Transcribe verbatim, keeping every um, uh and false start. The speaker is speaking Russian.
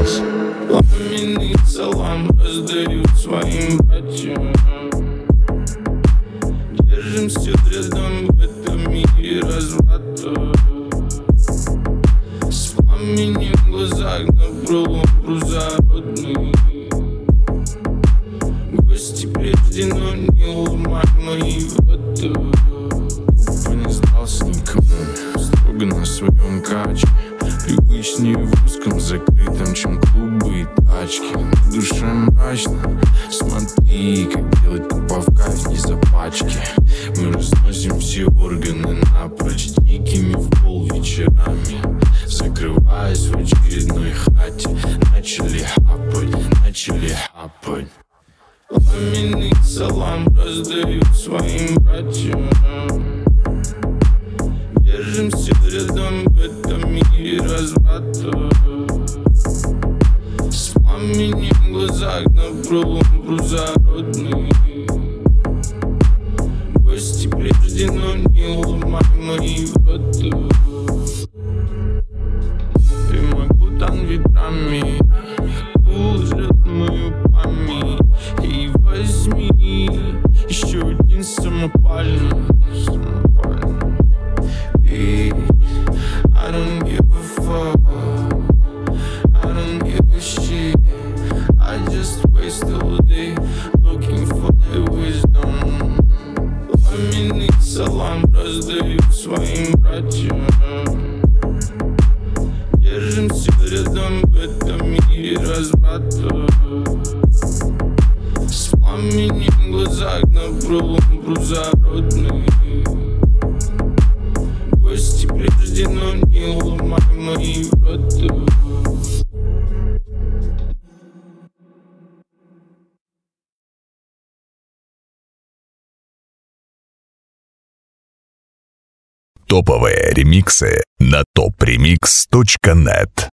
House. Пламенный салам раздаю своим братьям. Держимся рядом в этом мире разврата. С пламенем в глазах напролом прозородный. Гости прежде, но не ломай мои врата. Тупо не сдался никому, строго на своем каче. Привычнее в узком закрытом, чем клубы и тачки. На душе мрачно, смотри, как делать тупо в кайф, не за пачки. Мы разносим все органы напрочь дикими в пол вечерами. Закрываясь в очередной хате, начали хапать, начали хапать. Пламенный салам раздаю своим братьям. Держимся рядом в этом мире разврата. С пламенем в глазах напролом прозородный. Гости прежде, но не ломай мои врата. И мой бутан ветрами кул жрет мою память. И возьми еще один самопальный, самопальный. I don't give a fuck, I don't give a shit. I just waste all day looking for the wisdom. Пламенный салам раздаю своим братьям. Держимся рядом в этом мире разврата. С пламенем в глазах напролом прозородный. Гости прежде, но не ломай мои врата. Топовые ремиксы на топ ремикс точка нет.